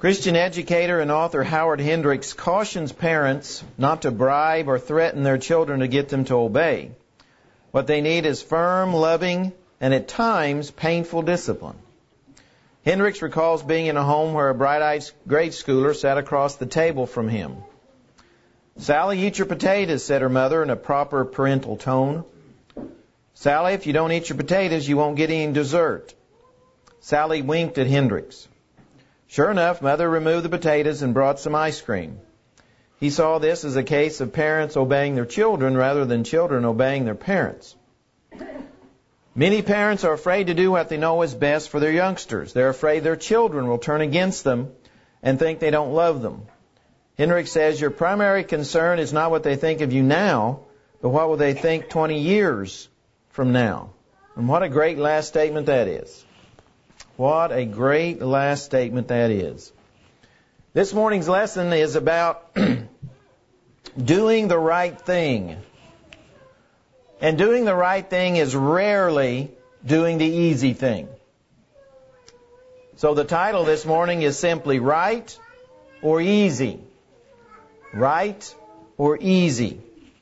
Christian educator and author Howard Hendricks cautions parents not to bribe or threaten their children to get them to obey. What they need is firm, loving, and at times painful discipline. Hendricks recalls being in a home where a bright-eyed grade schooler sat across the table from him. "Sally, eat your potatoes," said her mother in a proper parental tone. "Sally, if you don't eat your potatoes, you won't get any dessert." Sally winked at Hendricks. Sure enough, Mother removed the potatoes and brought some ice cream. He saw this as a case of parents obeying their children rather than children obeying their parents. Many parents are afraid to do what they know is best for their youngsters. They're afraid their children will turn against them and think they don't love them. Hendricks says your primary concern is not what they think of you now, but what will they think 20 years from now. And what a great last statement that is. What a great last statement that is. This morning's lesson is about doing the right thing. And doing the right thing is rarely doing the easy thing. So the title this morning is simply Right or Easy. Right or easy.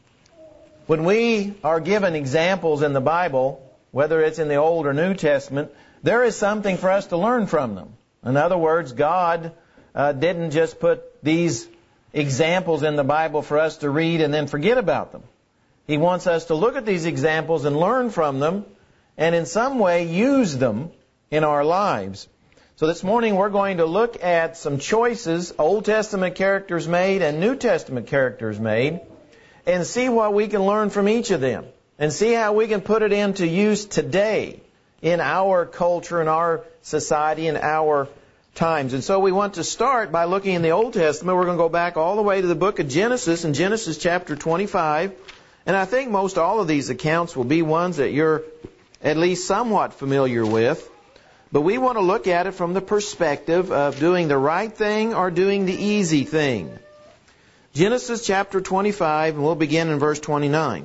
When we are given examples in the Bible, whether it's in the Old or New Testament, there is something for us to learn from them. In other words, God didn't just put these examples in the Bible for us to read and then forget about them. He wants us to look at these examples and learn from them and in some way use them in our lives. So this morning we're going to look at some choices Old Testament characters made and New Testament characters made and see what we can learn from each of them and see how we can put it into use today in our culture, in our society, in our times. And so we want to start by looking in the Old Testament. We're going to go back all the way to the book of Genesis, in Genesis chapter 25. And I think most all of these accounts will be ones that you're at least somewhat familiar with. But we want to look at it from the perspective of doing the right thing or doing the easy thing. Genesis chapter 25, and we'll begin in verse 29.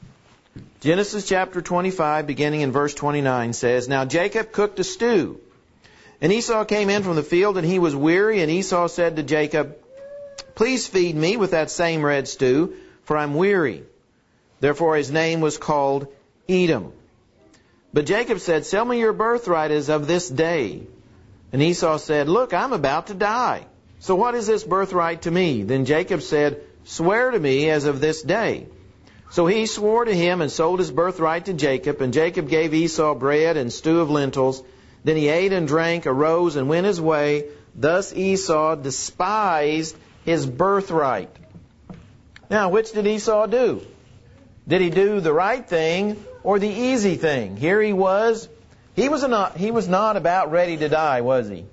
Genesis chapter 25, beginning in verse 29, says, Now Jacob cooked a stew. And Esau came in from the field, and he was weary. And Esau said to Jacob, Please feed me with that same red stew, for I'm weary. Therefore his name was called Edom. But Jacob said, Sell me your birthright as of this day. And Esau said, Look, I'm about to die. So what is this birthright to me? Then Jacob said, Swear to me as of this day. So he swore to him and sold his birthright to Jacob. And Jacob gave Esau bread and stew of lentils. Then he ate and drank, arose, and went his way. Thus Esau despised his birthright. Now, which did Esau do? Did he do the right thing or the easy thing? Here he was. He was not about ready to die, was he?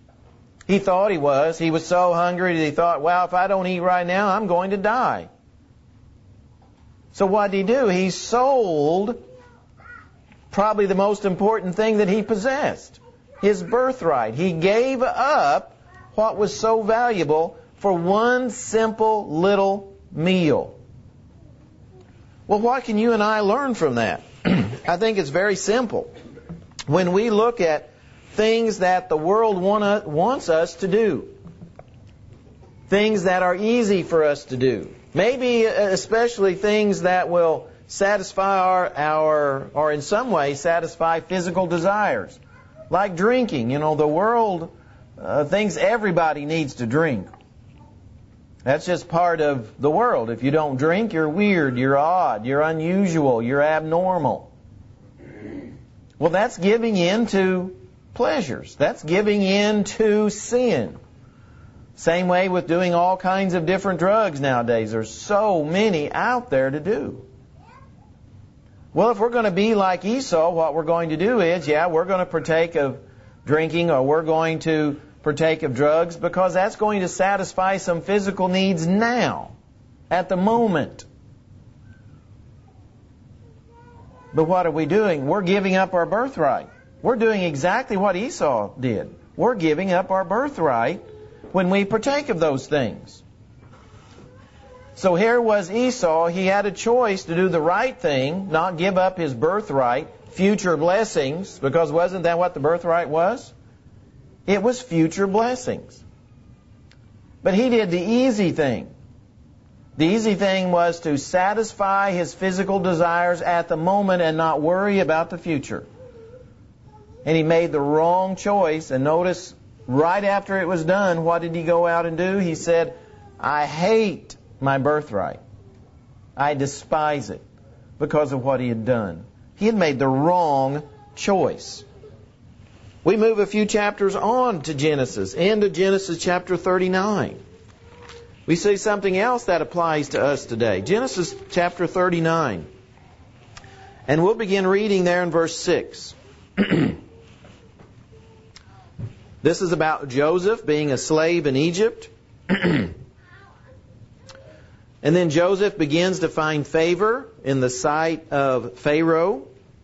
He thought he was. He was so hungry that he thought, well, if I don't eat right now, I'm going to die. So what did he do? He sold probably the most important thing that he possessed, his birthright. He gave up what was so valuable for one simple little meal. Well, what can you and I learn from that? I think it's very simple. When we look at things that the world wants us to do, things that are easy for us to do, maybe especially things that will satisfy our or in some way satisfy physical desires, like drinking. You know, the world thinks everybody needs to drink. That's just part of the world. If you don't drink, you're weird, you're odd, you're unusual, you're abnormal. Well, that's giving in to pleasures. That's giving in to sin. Same way with doing all kinds of different drugs nowadays. There's so many out there to do. Well, if we're going to be like Esau, what we're going to do is, we're going to partake of drinking or we're going to partake of drugs because that's going to satisfy some physical needs now, at the moment. But what are we doing? We're giving up our birthright. We're doing exactly what Esau did. We're giving up our birthright when we partake of those things. So here was Esau. He had a choice to do the right thing, not give up his birthright, future blessings, because wasn't that what the birthright was? It was future blessings. But he did the easy thing. The easy thing was to satisfy his physical desires at the moment and not worry about the future. And he made the wrong choice. And notice, right after it was done, what did he go out and do? He said, I hate my birthright. I despise it because of what he had done. He had made the wrong choice. We move a few chapters on to Genesis, into Genesis chapter 39. We see something else that applies to us today. Genesis chapter 39. And we'll begin reading there in verse 6. This is about Joseph being a slave in Egypt. And then Joseph begins to find favor in the sight of Pharaoh.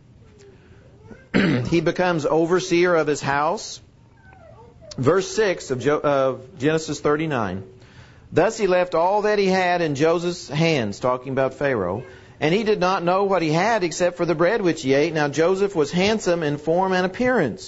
He becomes overseer of his house. Verse 6 of Genesis 39. Thus he left all that he had in Joseph's hands, talking about Pharaoh, and he did not know what he had except for the bread which he ate. Now Joseph was handsome in form and appearance.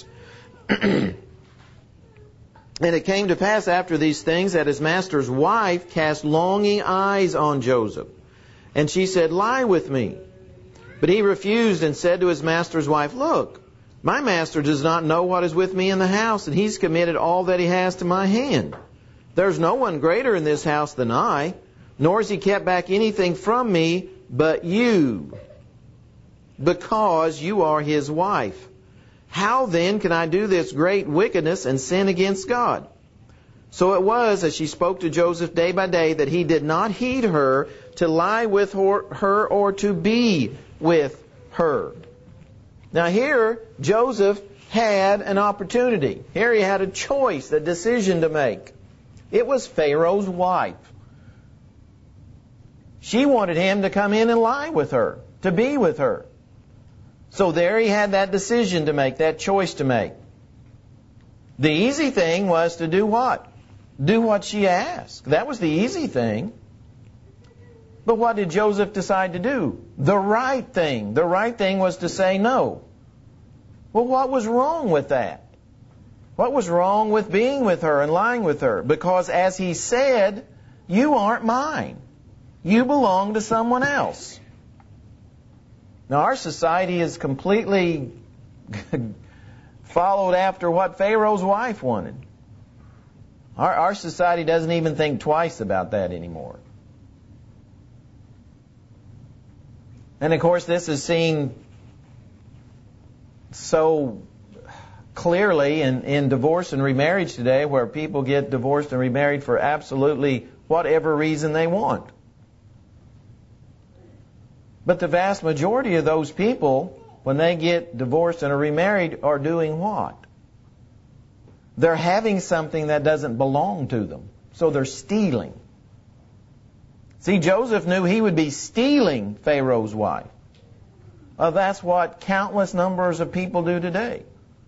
And it came to pass after these things that his master's wife cast longing eyes on Joseph. And she said, Lie with me. But he refused and said to his master's wife, Look, my master does not know what is with me in the house, and he's committed all that he has to my hand. There's no one greater in this house than I, nor has he kept back anything from me but you, because you are his wife. How then can I do this great wickedness and sin against God? So it was, as she spoke to Joseph day by day, that he did not heed her to lie with her or to be with her. Now here, Joseph had an opportunity. Here he had a choice, a decision to make. It was Pharaoh's wife. She wanted him to come in and lie with her, to be with her. So there he had that decision to make, that choice to make. The easy thing was to do what? Do what she asked. That was the easy thing. But what did Joseph decide to do? The right thing. The right thing was to say no. Well, what was wrong with that? What was wrong with being with her and lying with her? Because as he said, you aren't mine. You belong to someone else. Now our society is completely followed after what Pharaoh's wife wanted. Our society doesn't even think twice about that anymore. And of course this is seen so clearly in divorce and remarriage today, where people get divorced and remarried for absolutely whatever reason they want. But the vast majority of those people, when they get divorced and are remarried, are doing what? They're having something that doesn't belong to them. So they're stealing. See, Joseph knew he would be stealing Pharaoh's wife. Well, that's what countless numbers of people do today.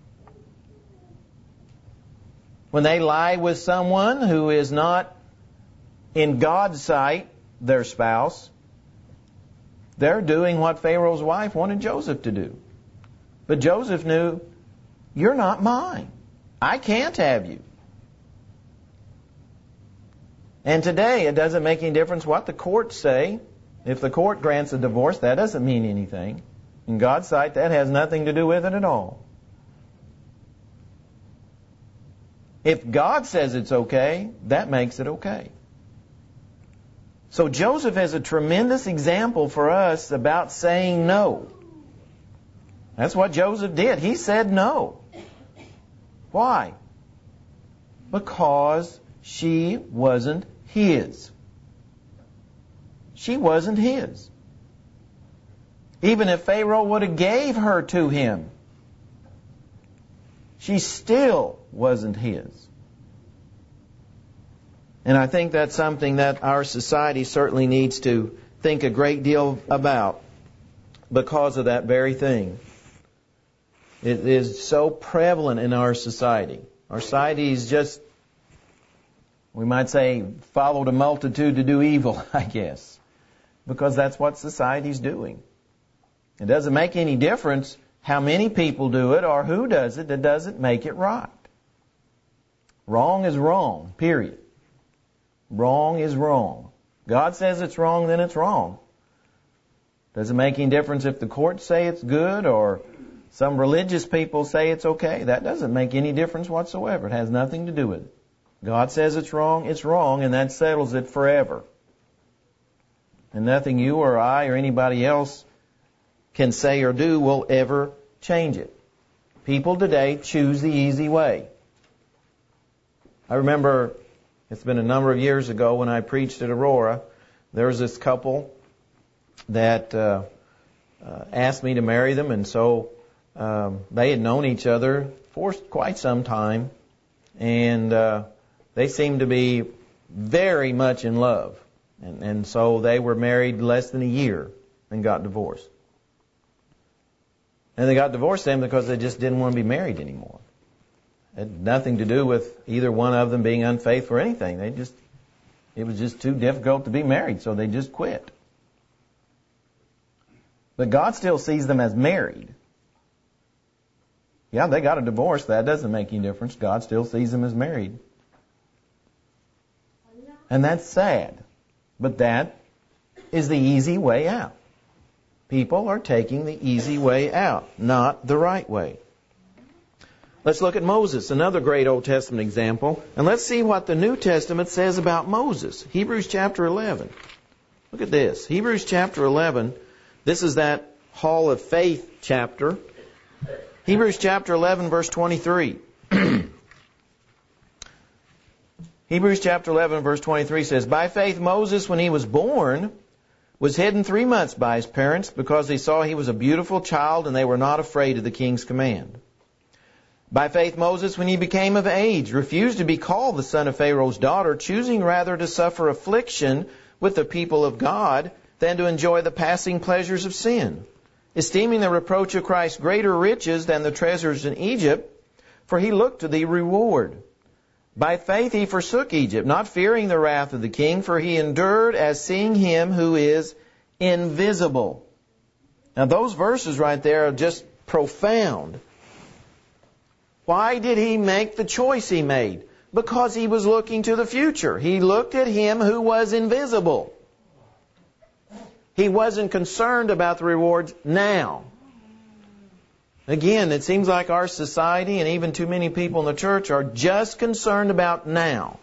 When they lie with someone who is not, in God's sight, their spouse, they're doing what Pharaoh's wife wanted Joseph to do. But Joseph knew, you're not mine. I can't have you. And today, it doesn't make any difference what the courts say. If the court grants a divorce, that doesn't mean anything. In God's sight, that has nothing to do with it at all. If God says it's okay, that makes it okay. So Joseph is a tremendous example for us about saying no. That's what Joseph did. He said no. Why? Because she wasn't his. She wasn't his. Even if Pharaoh would have gave her to him, she still wasn't his. And I think that's something that our society certainly needs to think a great deal about because of that very thing. It is so prevalent in our society. Our society is just, we might say, followed a multitude to do evil, I guess. Because that's what society's doing. It doesn't make any difference how many people do it or who does it. It doesn't make it right. Wrong is wrong, period. Wrong is wrong. God says it's wrong, then it's wrong. Does it make any difference if the courts say it's good or some religious people say it's okay? That doesn't make any difference whatsoever. It has nothing to do with it. God says it's wrong, and that settles it forever. And nothing you or I or anybody else can say or do will ever change it. People today choose the easy way. I remember, it's been a number of years ago when I preached at Aurora, there was this couple that asked me to marry them, and so they had known each other for quite some time, and they seemed to be very much in love. And so they were married less than a year and got divorced. And they got divorced then because they just didn't want to be married anymore. It had nothing to do with either one of them being unfaithful or anything. It was just too difficult to be married, so they just quit. But God still sees them as married. Yeah, they got a divorce. That doesn't make any difference. God still sees them as married. And that's sad. But that is the easy way out. People are taking the easy way out, not the right way. Let's look at Moses, another great Old Testament example. And let's see what the New Testament says about Moses. Hebrews chapter 11. Look at this. Hebrews chapter 11. This is that Hall of Faith chapter. Hebrews chapter 11, verse 23. Hebrews chapter 11, verse 23 says, "By faith Moses, when he was born, was hidden 3 months by his parents because they saw he was a beautiful child and they were not afraid of the king's command. By faith Moses, when he became of age, refused to be called the son of Pharaoh's daughter, choosing rather to suffer affliction with the people of God than to enjoy the passing pleasures of sin, esteeming the reproach of Christ greater riches than the treasures in Egypt, for he looked to the reward. By faith he forsook Egypt, not fearing the wrath of the king, for he endured as seeing him who is invisible." Now those verses right there are just profound. Why did he make the choice he made? Because he was looking to the future. He looked at him who was invisible. He wasn't concerned about the rewards now. Again, it seems like our society and even too many people in the church are just concerned about now.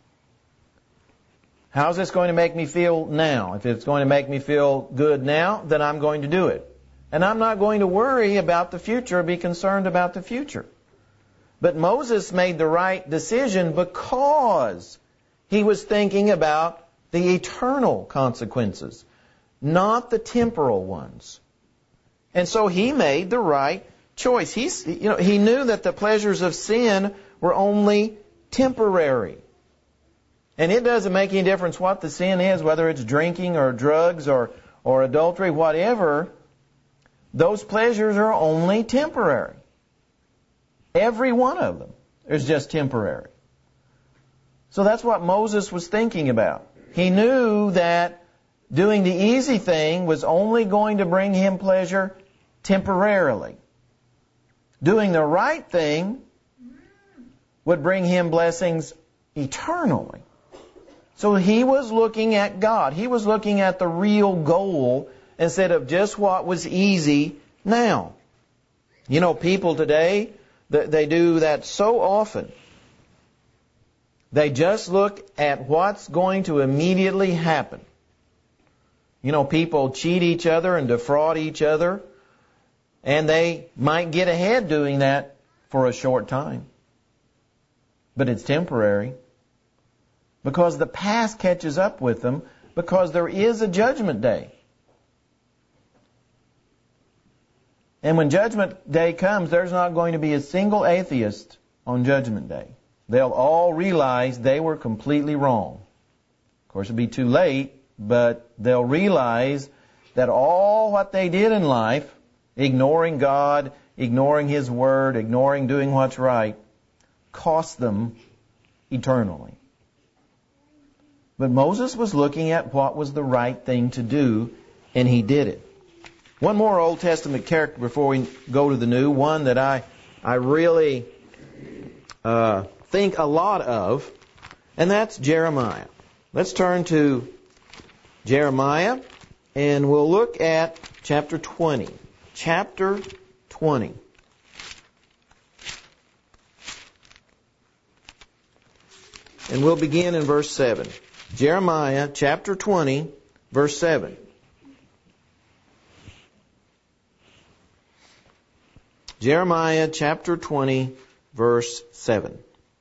How's this going to make me feel now? If it's going to make me feel good now, then I'm going to do it. And I'm not going to worry about the future or be concerned about the future. But Moses made the right decision because he was thinking about the eternal consequences, not the temporal ones. And so he made the right choice. He knew that the pleasures of sin were only temporary. And it doesn't make any difference what the sin is, whether it's drinking or drugs or adultery, whatever. Those pleasures are only temporary. Every one of them is just temporary. So that's what Moses was thinking about. He knew that doing the easy thing was only going to bring him pleasure temporarily. Doing the right thing would bring him blessings eternally. So he was looking at God. He was looking at the real goal instead of just what was easy now. You know, people today, they do that so often. They just look at what's going to immediately happen. You know, people cheat each other and defraud each other, and they might get ahead doing that for a short time. But it's temporary. Because the past catches up with them, because there is a judgment day. And when judgment day comes, there's not going to be a single atheist on judgment day. They'll all realize they were completely wrong. Of course, it'll be too late, but they'll realize that all what they did in life, ignoring God, ignoring His Word, ignoring doing what's right, cost them eternally. But Moses was looking at what was the right thing to do, and he did it. One more Old Testament character before we go to the New, one that I really think a lot of, and that's Jeremiah. Let's turn to Jeremiah, and we'll look at chapter 20. Chapter 20. And we'll begin in verse 7. Jeremiah chapter 20, verse 7. Jeremiah chapter 20, verse 7.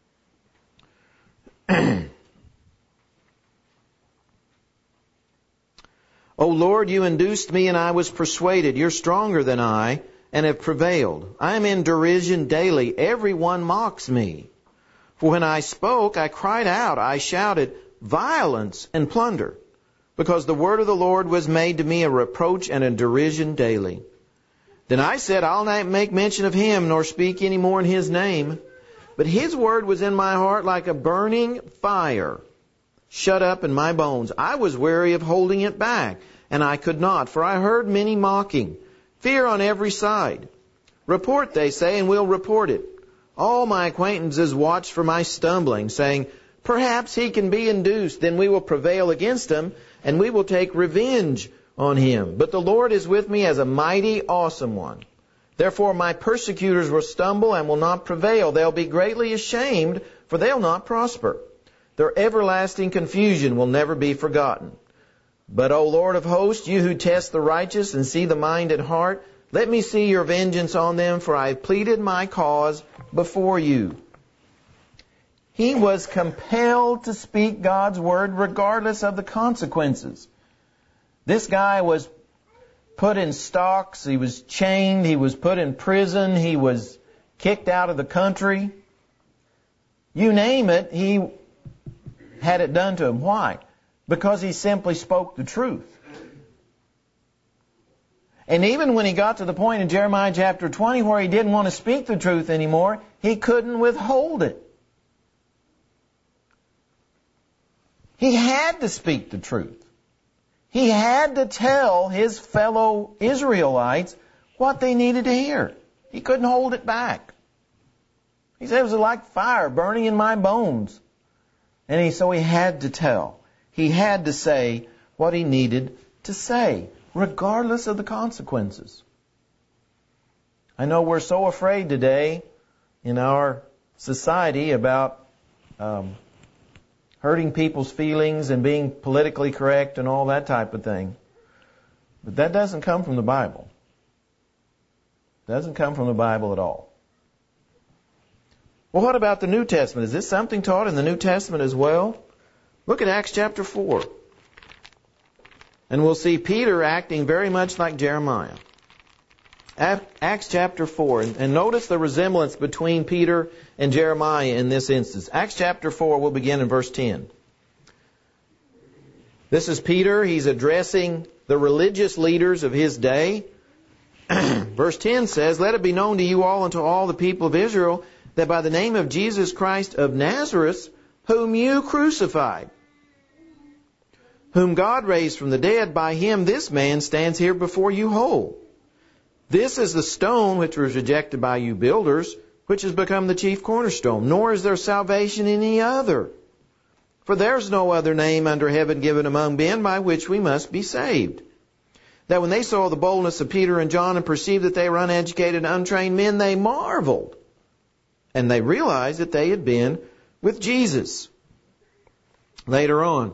O Lord, you induced me and I was persuaded. You're stronger than I and have prevailed. I am in derision daily. Everyone mocks me. For when I spoke, I cried out. I shouted, violence and plunder. Because the word of the Lord was made to me a reproach and a derision daily. Then I said, I'll not make mention of him, nor speak any more in his name. But his word was in my heart like a burning fire, shut up in my bones. I was weary of holding it back, and I could not, for I heard many mocking, fear on every side. Report, they say, and we'll report it. All my acquaintances watch for my stumbling, saying, perhaps he can be induced, then we will prevail against him, and we will take revenge on him. But the Lord is with me as a mighty, awesome one. Therefore my persecutors will stumble and will not prevail. They'll be greatly ashamed, for they'll not prosper. Their everlasting confusion will never be forgotten. But, O Lord of hosts, you who test the righteous and see the mind and heart, let me see your vengeance on them, for I have pleaded my cause before you. He was compelled to speak God's word regardless of the consequences. This guy was put in stocks, he was chained, he was put in prison, he was kicked out of the country. You name it, he had it done to him. Why? Because he simply spoke the truth. And even when he got to the point in Jeremiah chapter 20 where he didn't want to speak the truth anymore, he couldn't withhold it. He had to speak the truth. He had to tell his fellow Israelites what they needed to hear. He couldn't hold it back. He said it was like fire burning in my bones. And so he had to tell. He had to say what he needed to say, regardless of the consequences. I know we're so afraid today in our society about hurting people's feelings and being politically correct and all that type of thing. But that doesn't come from the Bible. It doesn't come from the Bible at all. Well, what about the New Testament? Is this something taught in the New Testament as well? Look at Acts chapter 4. And we'll see Peter acting very much like Jeremiah. Acts chapter 4. And notice the resemblance between Peter and Jeremiah in this instance. Acts chapter 4, we'll begin in verse 10. This is Peter. He's addressing the religious leaders of his day. Verse 10 says, let it be known to you all and to all the people of Israel that by the name of Jesus Christ of Nazareth, whom you crucified, whom God raised from the dead, by him this man stands here before you whole. This is the stone which was rejected by you builders, which has become the chief cornerstone. Nor is there salvation in any other. For there's no other name under heaven given among men by which we must be saved. That when they saw the boldness of Peter and John and perceived that they were uneducated and untrained men, they marveled. And they realized that they had been with Jesus. Later on,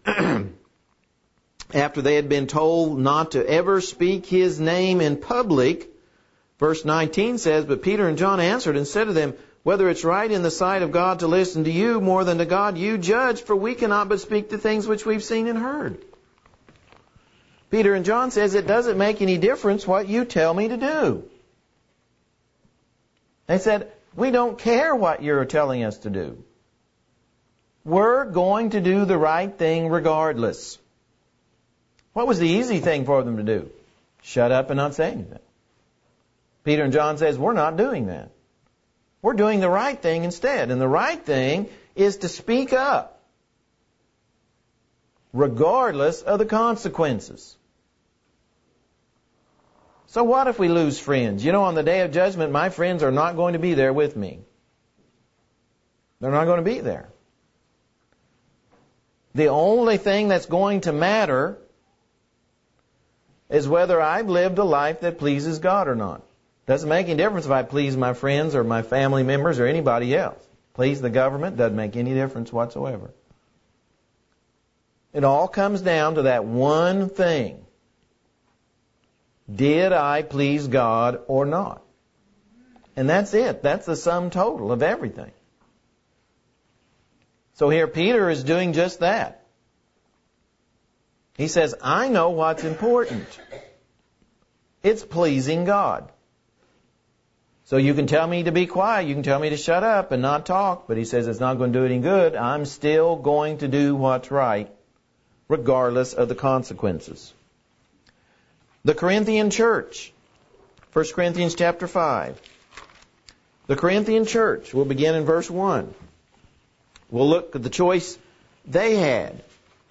after they had been told not to ever speak his name in public, verse 19 says, but Peter and John answered and said to them, whether it's right in the sight of God to listen to you more than to God, you judge, for we cannot but speak the things which we've seen and heard. Peter and John says, it doesn't make any difference what you tell me to do. They said, we don't care what you're telling us to do. We're going to do the right thing regardless. What was the easy thing for them to do? Shut up and not say anything. Peter and John says, we're not doing that. We're doing the right thing instead. And the right thing is to speak up, regardless of the consequences. So what if we lose friends? You know, on the day of judgment, my friends are not going to be there with me. They're not going to be there. The only thing that's going to matter is whether I've lived a life that pleases God or not. Doesn't make any difference if I please my friends or my family members or anybody else. Please the government, doesn't make any difference whatsoever. It all comes down to that one thing. Did I please God or not? And that's it. That's the sum total of everything. So here Peter is doing just that. He says, I know what's important. It's pleasing God. So you can tell me to be quiet, you can tell me to shut up and not talk, but he says it's not going to do any good. I'm still going to do what's right, regardless of the consequences. The Corinthian church, 1 Corinthians chapter 5. The Corinthian church, we'll begin in verse 1. We'll look at the choice they had.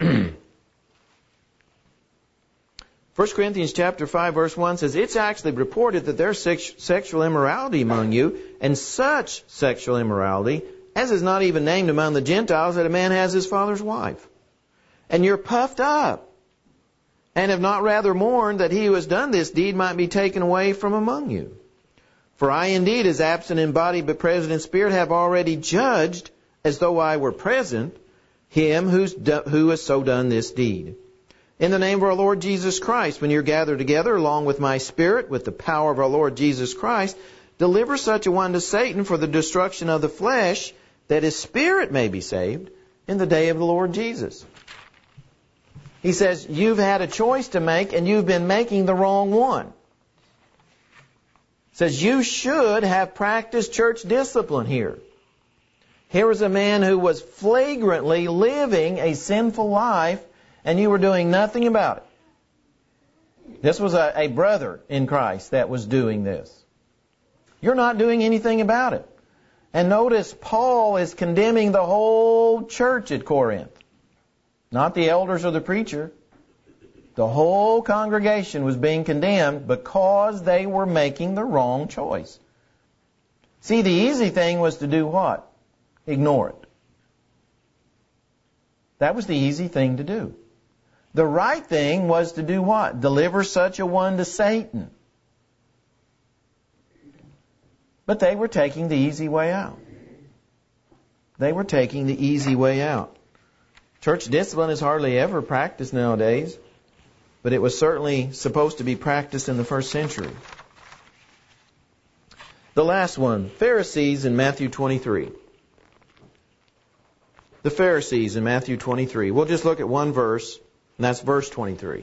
1 Corinthians chapter 5 verse 1 says, it's actually reported that there's sexual immorality among you, and such sexual immorality as is not even named among the Gentiles, that a man has his father's wife. And you're puffed up, and have not rather mourned that he who has done this deed might be taken away from among you. For I indeed, as absent in body but present in spirit, have already judged, as though I were present, him who has so done this deed. In the name of our Lord Jesus Christ, when you're gathered together along with my spirit, with the power of our Lord Jesus Christ, deliver such a one to Satan for the destruction of the flesh, that his spirit may be saved in the day of the Lord Jesus. He says, you've had a choice to make, and you've been making the wrong one. He says, you should have practiced church discipline here. Here was a man who was flagrantly living a sinful life, and you were doing nothing about it. This was a brother in Christ that was doing this. You're not doing anything about it. And notice Paul is condemning the whole church at Corinth. Not the elders or the preacher. The whole congregation was being condemned because they were making the wrong choice. See, the easy thing was to do what? Ignore it. That was the easy thing to do. The right thing was to do what? Deliver such a one to Satan. But they were taking the easy way out. They were taking the easy way out. Church discipline is hardly ever practiced nowadays, but it was certainly supposed to be practiced in the first century. The last one, Pharisees in Matthew 23. The Pharisees in Matthew 23. We'll just look at one verse, and that's verse 23.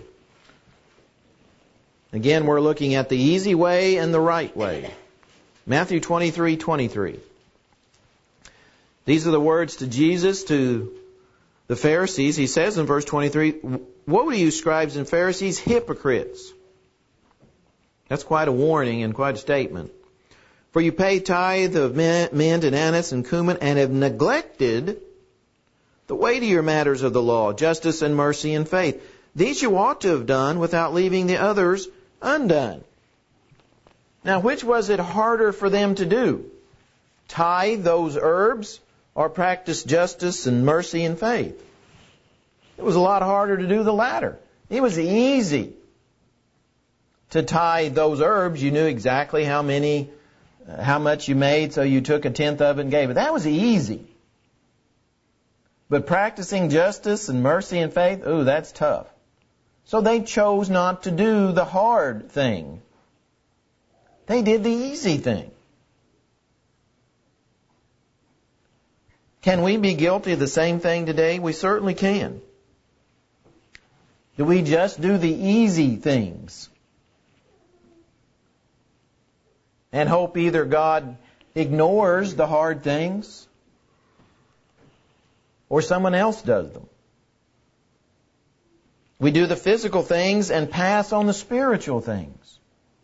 Again, we're looking at the easy way and the right way. Matthew 23:23. These are the words to Jesus, to the Pharisees. He says in verse 23, woe to you, scribes and Pharisees, hypocrites. That's quite a warning and quite a statement. For you pay tithe of mint and anise and cumin, and have neglected the weightier matters of the law, justice and mercy and faith. These you ought to have done without leaving the others undone. Now, which was it harder for them to do? Tithe those herbs or practice justice and mercy and faith? It was a lot harder to do the latter. It was easy to tithe those herbs. You knew exactly how much you made, so you took a tenth of it and gave it. That was easy. But practicing justice and mercy and faith, that's tough. So they chose not to do the hard thing. They did the easy thing. Can we be guilty of the same thing today? We certainly can. Do we just do the easy things and hope either God ignores the hard things or someone else does them? We do the physical things and pass on the spiritual things.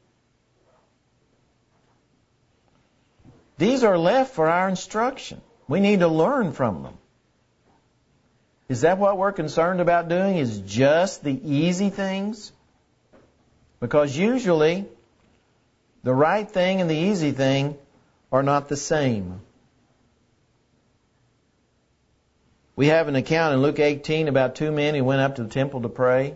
These are left for our instruction. We need to learn from them. Is that what we're concerned about doing, is just the easy things? Because usually the right thing and the easy thing are not the same. We have an account in Luke 18 about two men who went up to the temple to pray.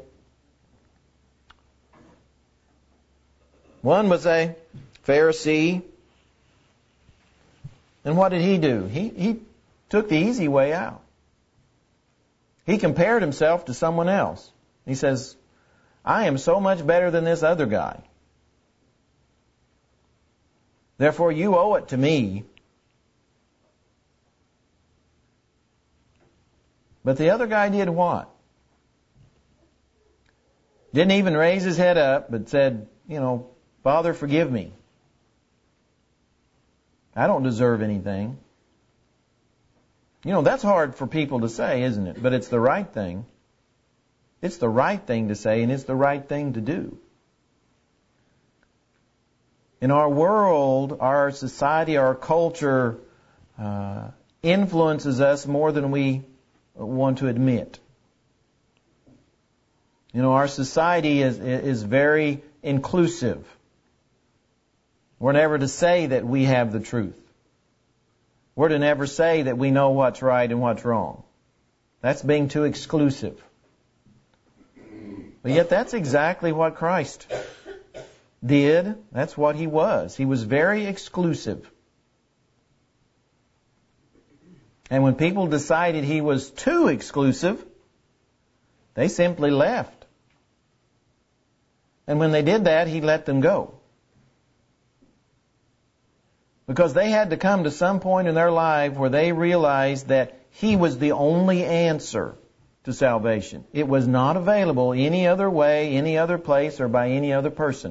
One was a Pharisee. And what did he do? He took the easy way out. He compared himself to someone else. He says, I am so much better than this other guy. Therefore, you owe it to me. But the other guy did what? Didn't even raise his head up, but said, Father, forgive me. I don't deserve anything. That's hard for people to say, isn't it? But it's the right thing. It's the right thing to say, and it's the right thing to do. In our world, our society, our culture influences us more than we want to admit. Our society is very inclusive. We're never to say that we have the truth. We're to never say that we know what's right and what's wrong. That's being too exclusive. But yet that's exactly what Christ did. That's what He was. He was very exclusive. And when people decided He was too exclusive, they simply left. And when they did that, He let them go. Because they had to come to some point in their life where they realized that He was the only answer to salvation. It was not available any other way, any other place, or by any other person.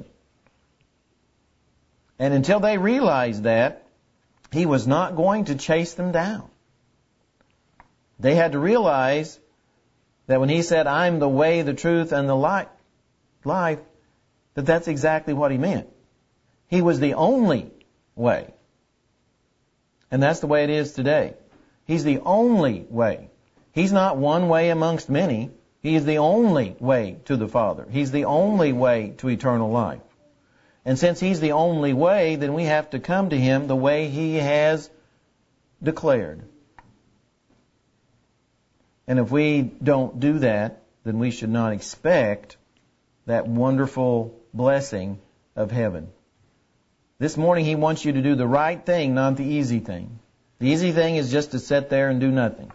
And until they realized that, He was not going to chase them down. They had to realize that when He said, I'm the way, the truth, and the life, that that's exactly what He meant. He was the only way. And that's the way it is today. He's the only way. He's not one way amongst many. He is the only way to the Father. He's the only way to eternal life. And since He's the only way, then we have to come to Him the way He has declared. And if we don't do that, then we should not expect that wonderful blessing of heaven. This morning He wants you to do the right thing, not the easy thing. The easy thing is just to sit there and do nothing.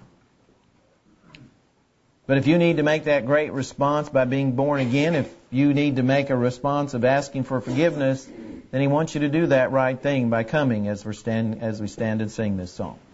But if you need to make that great response by being born again, if you need to make a response of asking for forgiveness, then He wants you to do that right thing by coming as we stand and sing this song.